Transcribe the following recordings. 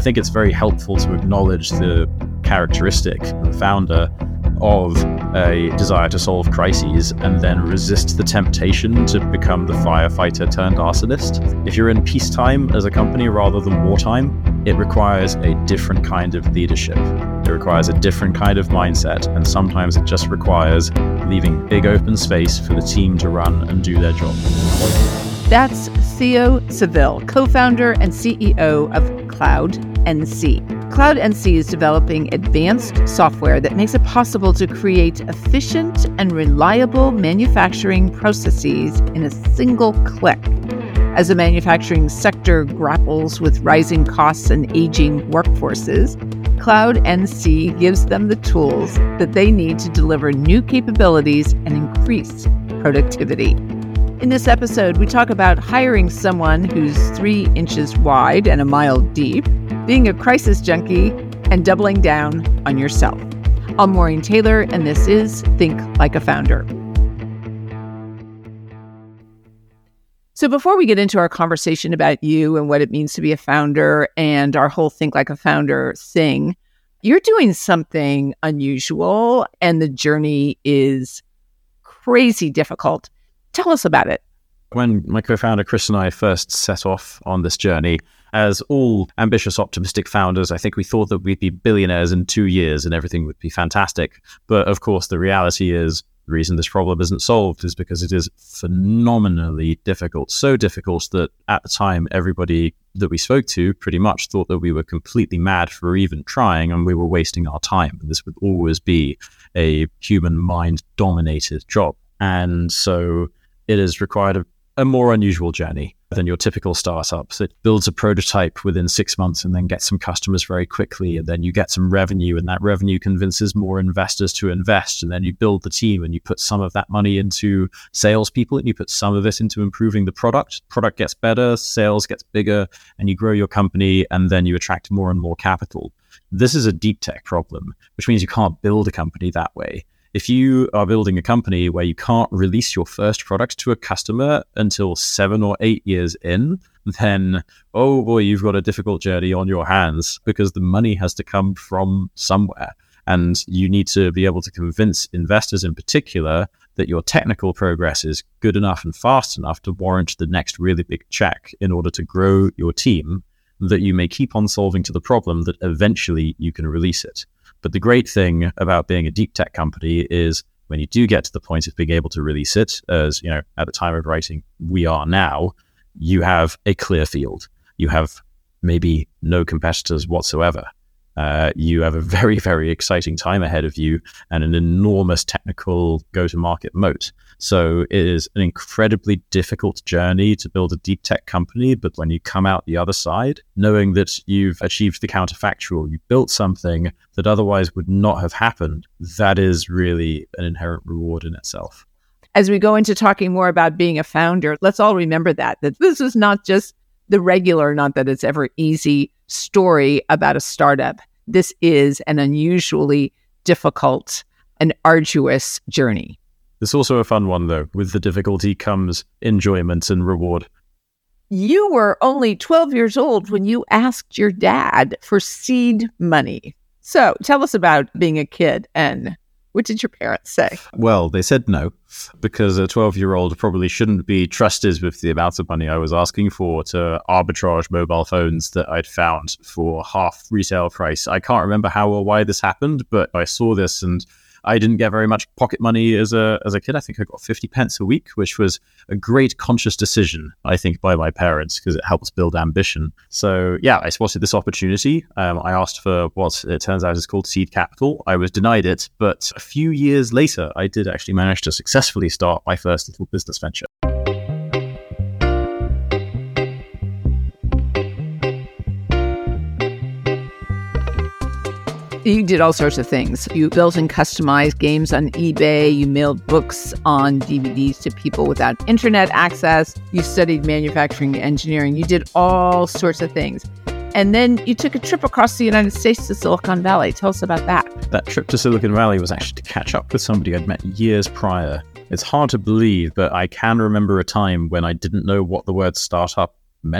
think it's very helpful to acknowledge the characteristic of the founder of a desire to solve crises and then resist the temptation to become the firefighter turned arsonist. If you're in peacetime as a company rather than wartime, it requires a different kind of leadership. It requires a different kind of mindset, and sometimes it just requires leaving big open space for the team to run and do their job. That's Theo Seville, co-founder and CEO of CloudNC. CloudNC is developing advanced software that makes it possible to create efficient and reliable manufacturing processes in a single click. As the manufacturing sector grapples with rising costs and aging workforces, CloudNC gives them the tools that they need to deliver new capabilities and increase productivity. In this episode, we talk about hiring someone who's 3 inches wide and a mile deep, being a crisis junkie, and doubling down on yourself. I'm Maureen Taylor, and this is Think Like a Founder. So before we get into our conversation about you and what it means to be a founder and our whole Think Like a Founder thing, you're doing something unusual, and the journey is crazy difficult. Tell us about it. When my co-founder Chris and I first set off on this journey, as all ambitious, optimistic founders, I think we thought that we'd be billionaires in 2 years and everything would be fantastic. But of course, the reality is the reason this problem isn't solved is because it is phenomenally difficult. So difficult that at the time, everybody that we spoke to pretty much thought that we were completely mad for even trying and we were wasting our time. And this would always be a human mind-dominated job. And so it has required a more unusual journey than your typical startup. So it builds a prototype within 6 months and then gets some customers very quickly. And then you get some revenue, and that revenue convinces more investors to invest. And then you build the team and you put some of that money into salespeople and you put some of it into improving the product. Product gets better, sales gets bigger, and you grow your company, and then you attract more and more capital. This is a deep tech problem, which means you can't build a company that way. If you are building a company where you can't release your first product to a customer until 7 or 8 years in, then, oh boy, you've got a difficult journey on your hands because the money has to come from somewhere. And you need to be able to convince investors in particular that your technical progress is good enough and fast enough to warrant the next really big check in order to grow your team, that you may keep on solving to the problem that eventually you can release it. But the great thing about being a deep tech company is when you do get to the point of being able to release it, as you know, at the time of writing, we are now, you have a clear field. You have maybe no competitors whatsoever. You have a very, very exciting time ahead of you and an enormous technical go-to-market moat. So it is an incredibly difficult journey to build a deep tech company. But when you come out the other side, knowing that you've achieved the counterfactual, you built something that otherwise would not have happened, that is really an inherent reward in itself. As we go into talking more about being a founder, let's all remember that this is not just the regular, not that it's ever easy, story about a startup. This is an unusually difficult and arduous journey. It's also a fun one, though. With the difficulty comes enjoyment and reward. You were only 12 years old when you asked your dad for seed money. So tell us about being a kid, and what did your parents say? Well, they said no, because a 12-year-old probably shouldn't be trusted with the amount of money I was asking for to arbitrage mobile phones that I'd found for half retail price. I can't remember how or why this happened, but I saw this and I didn't get very much pocket money as a kid. I think I got 50 pence a week, which was a great conscious decision, I think, by my parents, because it helps build ambition. So yeah, I spotted this opportunity. I asked for what it turns out is called seed capital. I was denied it, but a few years later, I did actually manage to successfully start my first little business venture. You did all sorts of things. You built and customized games on eBay. You mailed books on DVDs to people without internet access. You studied manufacturing engineering. You did all sorts of things. And then you took a trip across the United States to Silicon Valley. Tell us about that. That trip to Silicon Valley was actually to catch up with somebody I'd met years prior. It's hard to believe, but I can remember a time when I didn't know what the word startup meant.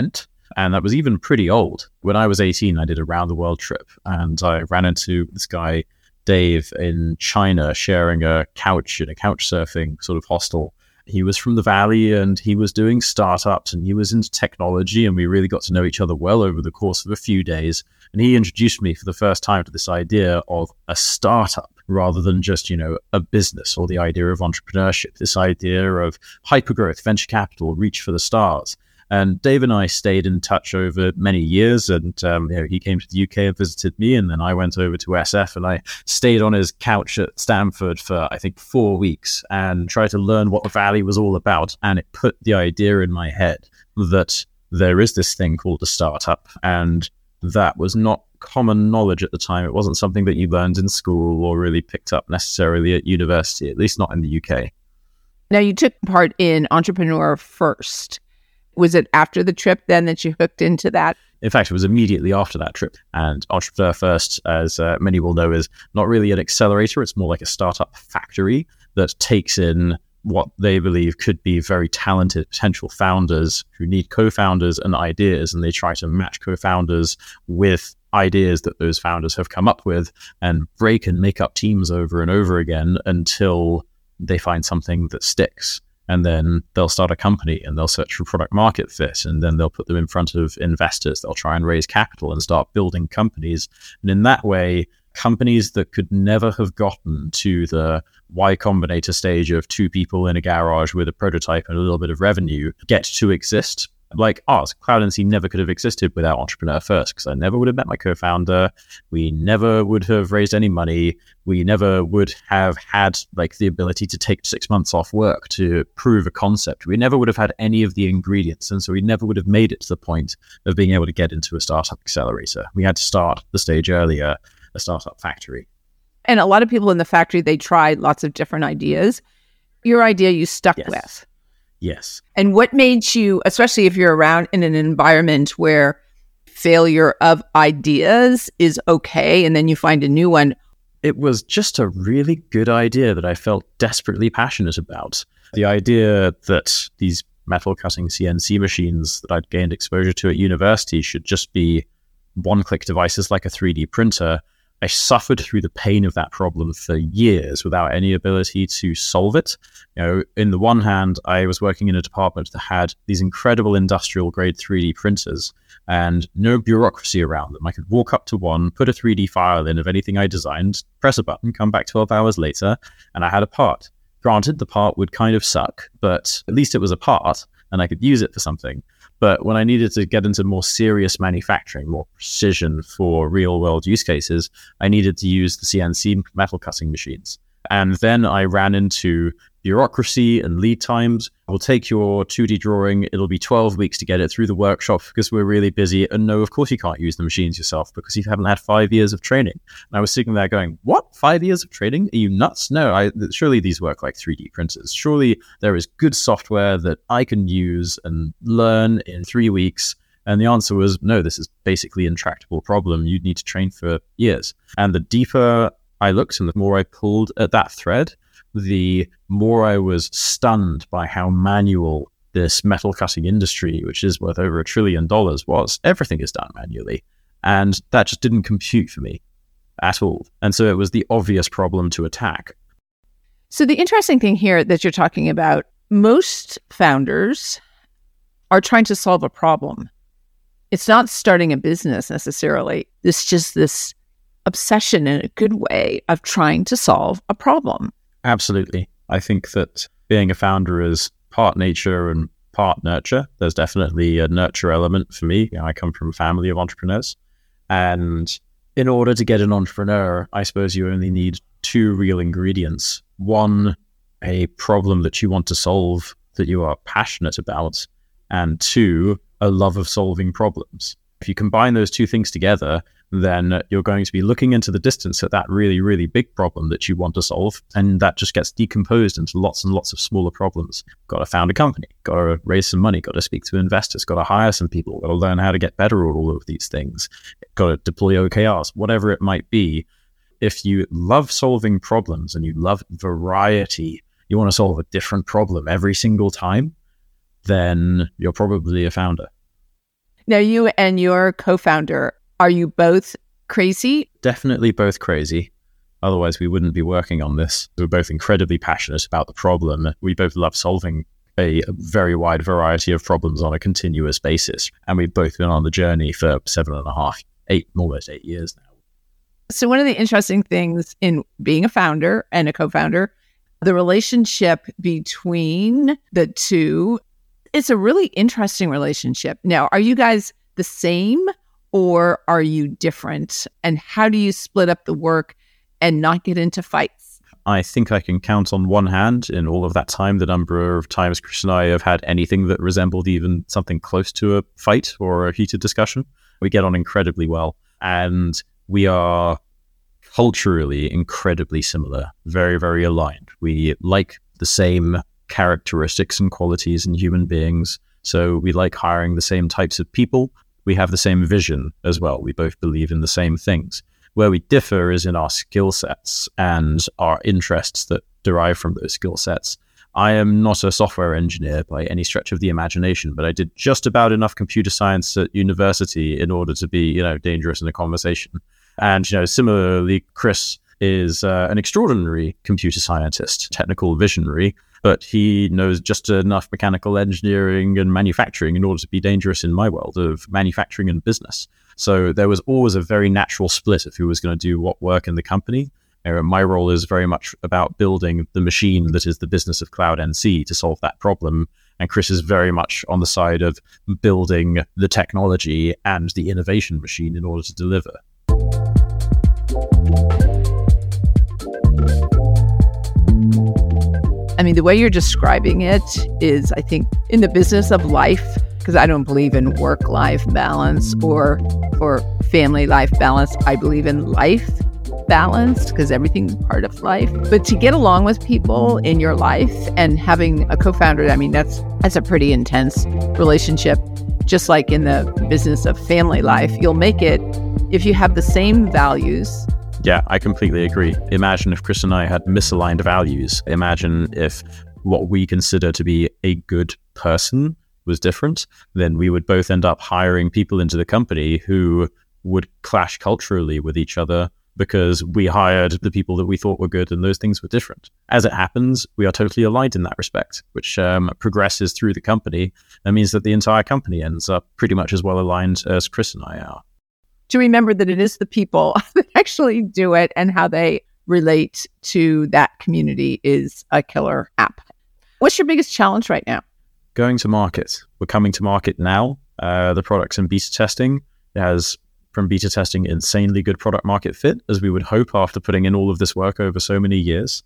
And that was even pretty old. When I was 18, I did a round the world trip and I ran into this guy, Dave, in China, sharing a couch in a couch surfing sort of hostel. He was from the Valley and he was doing startups and he was into technology, and we really got to know each other well over the course of a few days. And he introduced me for the first time to this idea of a startup rather than just, a business, or the idea of entrepreneurship, this idea of hypergrowth, venture capital, reach for the stars. And Dave and I stayed in touch over many years, and he came to the UK and visited me, and then I went over to SF and I stayed on his couch at Stanford for, I think, 4 weeks and tried to learn what the Valley was all about. And it put the idea in my head that there is this thing called a startup, and that was not common knowledge at the time. It wasn't something that you learned in school or really picked up necessarily at university, at least not in the UK. Now, you took part in Entrepreneur First. Was it after the trip then that you hooked into that? In fact, it was immediately after that trip. And Entrepreneur First, as many will know, is not really an accelerator. It's more like a startup factory that takes in what they believe could be very talented potential founders who need co-founders and ideas, and they try to match co-founders with ideas that those founders have come up with and break and make up teams over and over again until they find something that sticks. And then they'll start a company and they'll search for product market fit, and then they'll put them in front of investors. They'll try and raise capital and start building companies. And in that way, companies that could never have gotten to the Y Combinator stage of 2 people in a garage with a prototype and a little bit of revenue get to exist. Like ours, CloudNC never could have existed without Entrepreneur First, because I never would have met my co-founder. We never would have raised any money. We never would have had the ability to take 6 months off work to prove a concept. We never would have had any of the ingredients. And so we never would have made it to the point of being able to get into a startup accelerator. We had to start the stage earlier, a startup factory. And a lot of people in the factory, they tried lots of different ideas. Your idea you stuck with. Yes. And what made you, especially if you're around in an environment where failure of ideas is okay, and then you find a new one? It was just a really good idea that I felt desperately passionate about. The idea that these metal cutting CNC machines that I'd gained exposure to at university should just be one-click devices like a 3D printer. I suffered through the pain of that problem for years without any ability to solve it. In the one hand, I was working in a department that had these incredible industrial grade 3D printers and no bureaucracy around them. I could walk up to one, put a 3D file in of anything I designed, press a button, come back 12 hours later, and I had a part. Granted, the part would kind of suck, but at least it was a part and I could use it for something. But when I needed to get into more serious manufacturing, more precision for real world use cases, I needed to use the CNC metal cutting machines. And then I ran into bureaucracy and lead times. We'll take your 2D drawing. It'll be 12 weeks to get it through the workshop because we're really busy. And no, of course you can't use the machines yourself because you haven't had 5 years of training. And I was sitting there going, what? 5 years of training? Are you nuts? No, surely these work like 3D printers. Surely there is good software that I can use and learn in 3 weeks. And the answer was, no, this is basically an intractable problem. You'd need to train for years. And the deeper I looked and the more I pulled at that thread, the more I was stunned by how manual this metal cutting industry, which is worth over $1 trillion, was. Everything is done manually. And that just didn't compute for me at all. And so it was the obvious problem to attack. So the interesting thing here that you're talking about, most founders are trying to solve a problem. It's not starting a business necessarily. It's just this obsession in a good way of trying to solve a problem. Absolutely. I think that being a founder is part nature and part nurture. There's definitely a nurture element for me. I come from a family of entrepreneurs. And in order to get an entrepreneur, I suppose you only need 2 real ingredients. One, a problem that you want to solve that you are passionate about. And 2, a love of solving problems. If you combine those 2 things together, then you're going to be looking into the distance at that really, really big problem that you want to solve. And that just gets decomposed into lots and lots of smaller problems. Got to found a company, got to raise some money, got to speak to investors, got to hire some people, got to learn how to get better at all of these things, got to deploy OKRs, whatever it might be. If you love solving problems and you love variety, you want to solve a different problem every single time, then you're probably a founder. Now, you and your co-founder, are you both crazy? Definitely both crazy. Otherwise, we wouldn't be working on this. We're both incredibly passionate about the problem. We both love solving a very wide variety of problems on a continuous basis. And we've both been on the journey for 7.5, almost 8 years now. So one of the interesting things in being a founder and a co-founder, the relationship between the two, it's a really interesting relationship. Now, are you guys the same or are you different? And how do you split up the work and not get into fights? I think I can count on one hand in all of that time the number of times Chris and I have had anything that resembled even something close to a fight or a heated discussion. We get on incredibly well, and we are culturally incredibly similar, very, very aligned. We like the same characteristics and qualities in human beings. So we like hiring the same types of people. We have the same vision as well. We both believe in the same things. Where we differ is in our skill sets and our interests that derive from those skill sets. I am not a software engineer by any stretch of the imagination, but I did just about enough computer science at university in order to be, dangerous in a conversation. And, similarly, Chris is an extraordinary computer scientist, technical visionary, but he knows just enough mechanical engineering and manufacturing in order to be dangerous in my world of manufacturing and business. So there was always a very natural split of who was going to do what work in the company. My role is very much about building the machine that is the business of Cloud NC to solve that problem. And Chris is very much on the side of building the technology and the innovation machine in order to deliver. I mean, the way you're describing it is, I think, in the business of life, because I don't believe in work-life balance or family life balance. I believe in life balance because everything's part of life. But to get along with people in your life and having a co-founder, I mean, that's a pretty intense relationship. Just like in the business of family life, you'll make it if you have the same values. Yeah, I completely agree. Imagine if Chris and I had misaligned values. Imagine if what we consider to be a good person was different, then we would both end up hiring people into the company who would clash culturally with each other because we hired the people that we thought were good and those things were different. As it happens, we are totally aligned in that respect, which progresses through the company. That means that the entire company ends up pretty much as well aligned as Chris and I are. To remember that it is the people that actually do it and how they relate to that community is a killer app. What's your biggest challenge right now? Going to market. We're coming to market now. The product's in beta testing. It has, from beta testing, insanely good product market fit, as we would hope after putting in all of this work over so many years.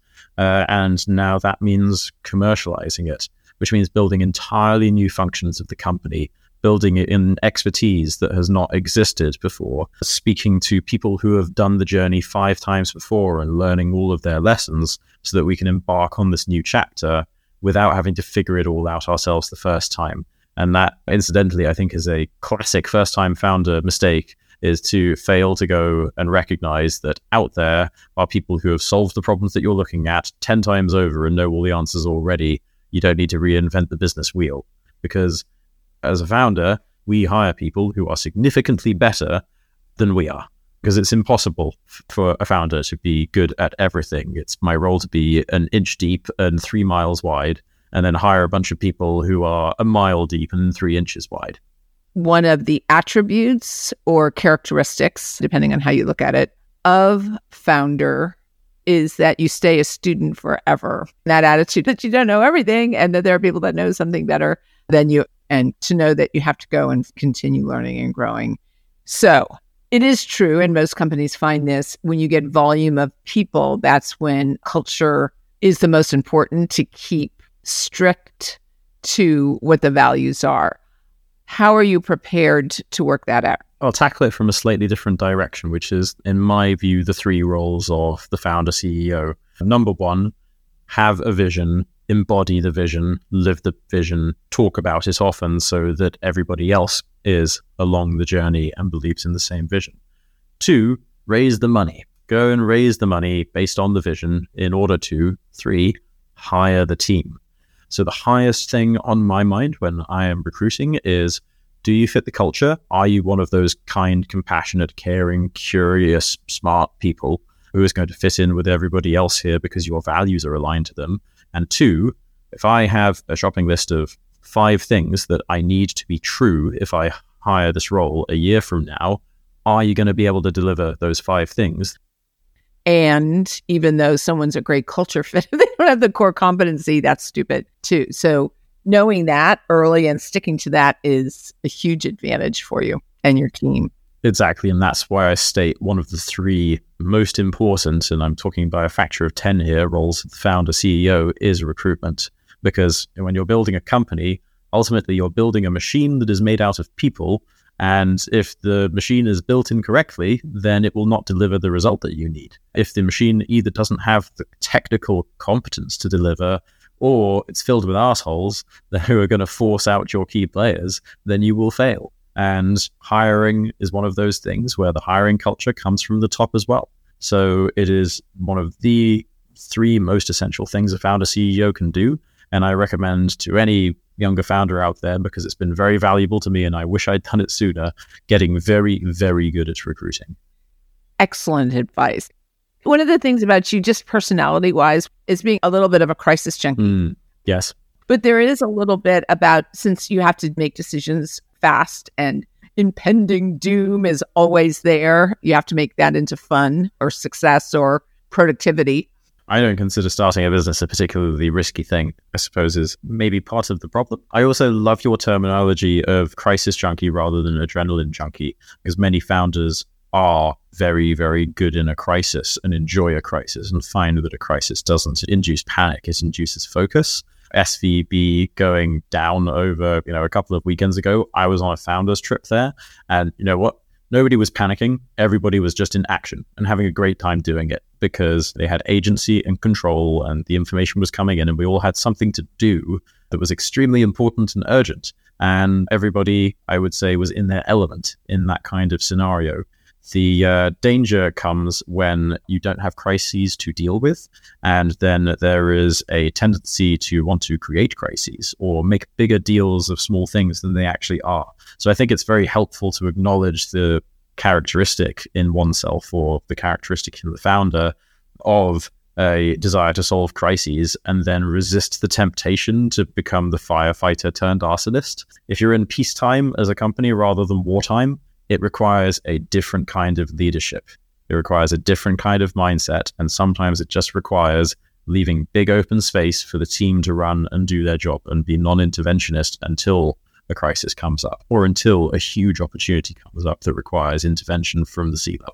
And now that means commercializing it, which means building entirely new functions of the company, building it in expertise that has not existed before, speaking to people who have done the journey 5 times before and learning all of their lessons so that we can embark on this new chapter without having to figure it all out ourselves the first time. And that, incidentally, I think is a classic first-time founder mistake, is to fail to go and recognize that out there are people who have solved the problems that you're looking at 10 times over and know all the answers already. You don't need to reinvent the business wheel, because as a founder, we hire people who are significantly better than we are, because it's impossible for a founder to be good at everything. It's my role to be an inch deep and 3 miles wide, and then hire a bunch of people who are a mile deep and 3 inches wide. One of the attributes or characteristics, depending on how you look at it, of founder is that you stay a student forever. That attitude that you don't know everything and that there are people that know something better than you, and to know that you have to go and continue learning and growing. So it is true, and most companies find this, when you get volume of people, that's when culture is the most important, to keep strict to what the values are. How are you prepared to work that out? I'll tackle it from a slightly different direction, which is, in my view, the 3 roles of the founder CEO. Number 1, have a vision, embody the vision, live the vision, talk about it often so that everybody else is along the journey and believes in the same vision. 2, raise the money. Go and raise the money based on the vision in order to, 3, hire the team. So the highest thing on my mind when I am recruiting is Do you fit the culture? Are you one of those kind, compassionate, caring, curious, smart people who is going to fit in with everybody else here because your values are aligned to them? And 2, if I have a shopping list of 5 things that I need to be true if I hire this role a year from now, are you going to be able to deliver those 5 things? And even though someone's a great culture fit, if they don't have the core competency, that's stupid too. So knowing that early and sticking to that is a huge advantage for you and your team. Exactly. And that's why I state one of the 3 most important, and I'm talking by a factor of 10 here, roles of the founder, CEO, is recruitment. Because when you're building a company, ultimately you're building a machine that is made out of people. And if the machine is built incorrectly, then it will not deliver the result that you need. If the machine either doesn't have the technical competence to deliver, or it's filled with assholes who are going to force out your key players, then you will fail. And hiring is one of those things where the hiring culture comes from the top as well. So it is one of the 3 most essential things a founder CEO can do. And I recommend to any younger founder out there, because it's been very valuable to me and I wish I'd done it sooner, getting very, very good at recruiting. Excellent advice. One of the things about you, just personality-wise, is being a little bit of a crisis junkie. Yes. But there is a little bit about, since you have to make decisions fast and impending doom is always there, you have to make that into fun or success or productivity. I don't consider starting a business a particularly risky thing, I suppose is maybe part of the problem. I also love your terminology of crisis junkie rather than adrenaline junkie, because many founders are very, very good in a crisis and enjoy a crisis and find that a crisis doesn't induce panic, it induces focus. SVB going down over, a couple of weekends ago, I was on a founder's trip there, and you know what? Nobody was panicking. Everybody was just in action and having a great time doing it because they had agency and control and the information was coming in and we all had something to do that was extremely important and urgent. And everybody, I would say, was in their element in that kind of scenario. The danger comes when you don't have crises to deal with, and then there is a tendency to want to create crises or make bigger deals of small things than they actually are. So I think it's very helpful to acknowledge the characteristic in oneself or the characteristic in the founder of a desire to solve crises and then resist the temptation to become the firefighter turned arsonist. If you're in peacetime as a company rather than wartime, it requires a different kind of leadership. It requires a different kind of mindset. And sometimes it just requires leaving big open space for the team to run and do their job and be non-interventionist until a crisis comes up or until a huge opportunity comes up that requires intervention from the C-level.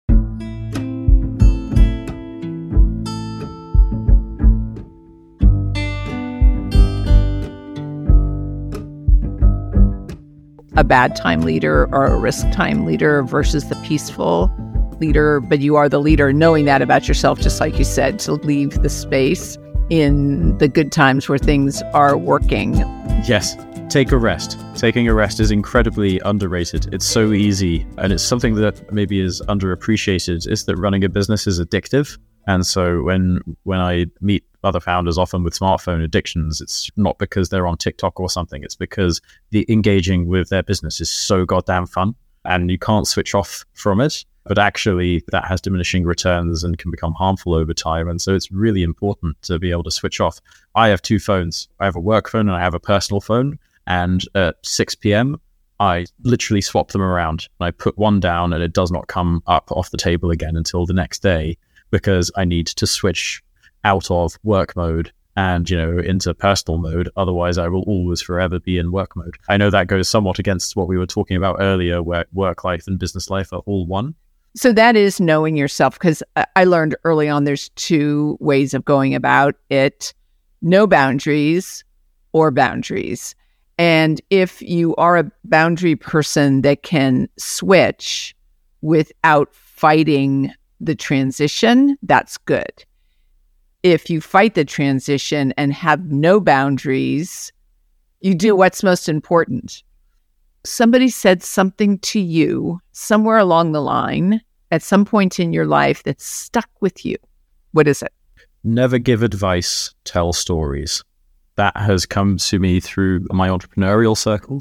A bad time leader or a risk time leader versus the peaceful leader, but you are the leader, knowing that about yourself, just like you said, to leave the space in the good times where things are working. Yes, take a rest. Taking a rest is incredibly underrated. It's so easy, and it's something that maybe is underappreciated, is that running a business is addictive. And so when I meet other founders, often with smartphone addictions, it's not because they're on TikTok or something. It's because the engaging with their business is so goddamn fun and you can't switch off from it. But actually that has diminishing returns and can become harmful over time. And so it's really important to be able to switch off. I have 2 phones. I have a work phone and I have a personal phone. And at 6 p.m., I literally swap them around. And I put one down and it does not come up off the table again until the next day, because I need to switch out of work mode and, into personal mode. Otherwise, I will always forever be in work mode. I know that goes somewhat against what we were talking about earlier, where work life and business life are all one. So that is knowing yourself, because I learned early on there's 2 ways of going about it: no boundaries or boundaries. And if you are a boundary person that can switch without fighting the transition, that's good. If you fight the transition and have no boundaries, you do what's most important. Somebody said something to you somewhere along the line at some point in your life that stuck with you. What is it? Never give advice, tell stories. That has come to me through my entrepreneurial circles.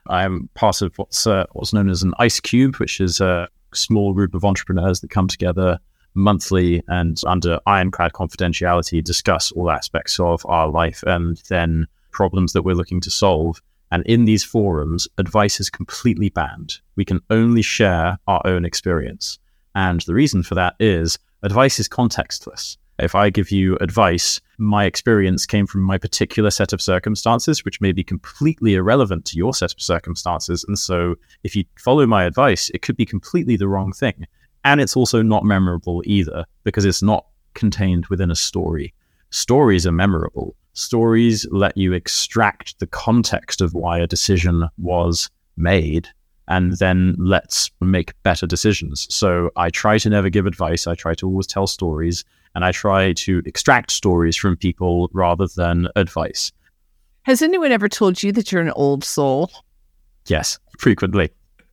I'm part of what's known as an ICE Cube, which is a small group of entrepreneurs that come together monthly and under ironclad confidentiality discuss all aspects of our life and then problems that we're looking to solve. And in these forums, advice is completely banned. We can only share our own experience. And the reason for that is advice is contextless. If I give you advice, my experience came from my particular set of circumstances, which may be completely irrelevant to your set of circumstances. And so if you follow my advice, it could be completely the wrong thing. And it's also not memorable either, because it's not contained within a story. Stories are memorable. Stories let you extract the context of why a decision was made, and then let's make better decisions. So I try to never give advice. I try to always tell stories, and I try to extract stories from people rather than advice. Has anyone ever told you that you're an old soul? Yes, frequently.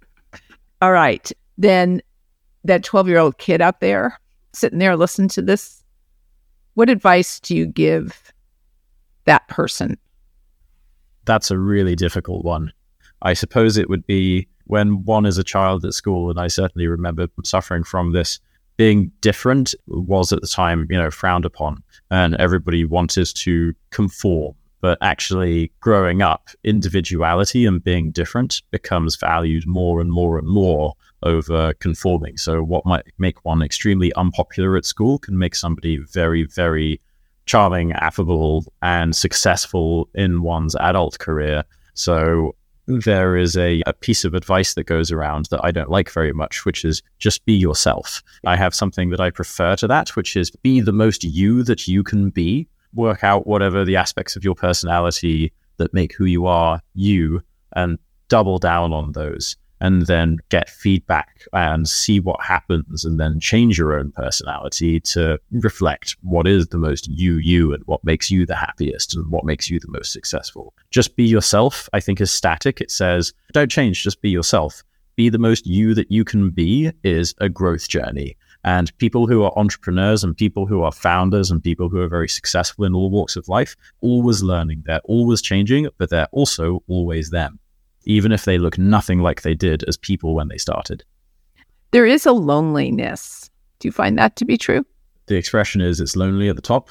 All right. Then that 12-year-old kid out there sitting there listening to this, what advice do you give that person? That's a really difficult one. I suppose it would be when one is a child at school, and I certainly remember suffering from this. Being different was at the time, frowned upon, and everybody wanted to conform. But actually growing up, individuality and being different becomes valued more and more and more over conforming. So what might make one extremely unpopular at school can make somebody very, very charming, affable, and successful in one's adult career. So there is a piece of advice that goes around that I don't like very much, which is just be yourself. I have something that I prefer to that, which is be the most you that you can be. Work out whatever the aspects of your personality that make who you are you, and double down on those, and then get feedback and see what happens, and then change your own personality to reflect what is the most you and what makes you the happiest and what makes you the most successful. Just be yourself, I think, is static. It says, don't change, just be yourself. Be the most you that you can be is a growth journey. And people who are entrepreneurs and people who are founders and people who are very successful in all walks of life, always learning. They're always changing, but they're also always them, even if they look nothing like they did as people when they started. There is a loneliness. Do you find that to be true? The expression is it's lonely at the top,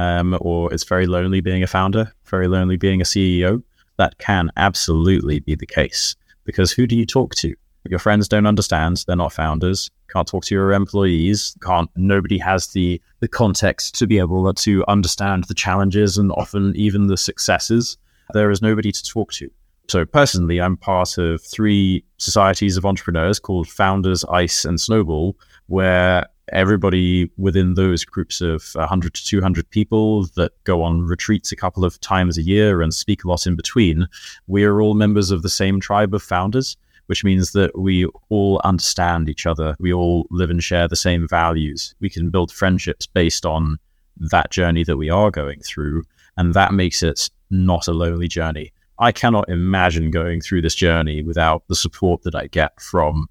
or it's very lonely being a founder, very lonely being a CEO. That can absolutely be the case, because who do you talk to? Your friends don't understand. They're not founders. Can't talk to your employees. Nobody has the context to be able to understand the challenges and often even the successes. There is nobody to talk to. So personally, I'm part of 3 societies of entrepreneurs called Founders, ICE, and Snowball, where everybody within those groups of 100 to 200 people that go on retreats a couple of times a year and speak a lot in between, we are all members of the same tribe of founders, which means that we all understand each other. We all live and share the same values. We can build friendships based on that journey that we are going through, and that makes it not a lonely journey. I cannot imagine going through this journey without the support that I get from,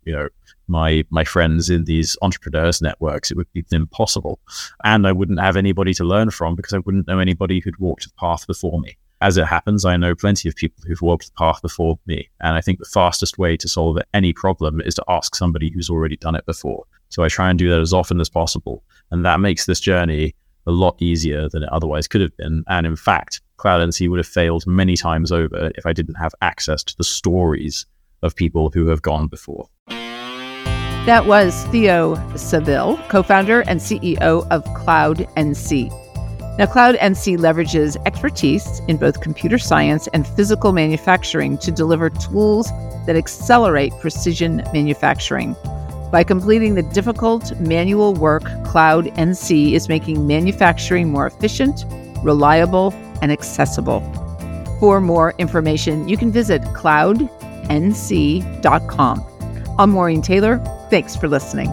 my friends in these entrepreneurs networks. It would be impossible. And I wouldn't have anybody to learn from because I wouldn't know anybody who'd walked the path before me. As it happens, I know plenty of people who've walked the path before me. And I think the fastest way to solve any problem is to ask somebody who's already done it before. So I try and do that as often as possible. And that makes this journey a lot easier than it otherwise could have been. And in fact, CloudNC would have failed many times over if I didn't have access to the stories of people who have gone before. That was Theo Saville, co-founder and CEO of CloudNC. Now, CloudNC leverages expertise in both computer science and physical manufacturing to deliver tools that accelerate precision manufacturing. By completing the difficult manual work, CloudNC is making manufacturing more efficient, reliable, and accessible. For more information, you can visit cloudnc.com. I'm Maureen Taylor. Thanks for listening.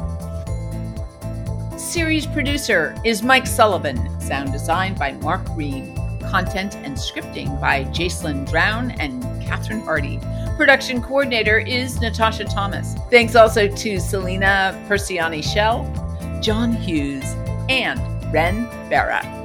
Series producer is Mike Sullivan. Sound design by Mark Green. Content and scripting by Jacelyn Brown and Catherine Hardy. Production coordinator is Natasha Thomas. Thanks also to Selena Persiani-Shell, John Hughes, and Ren Barra.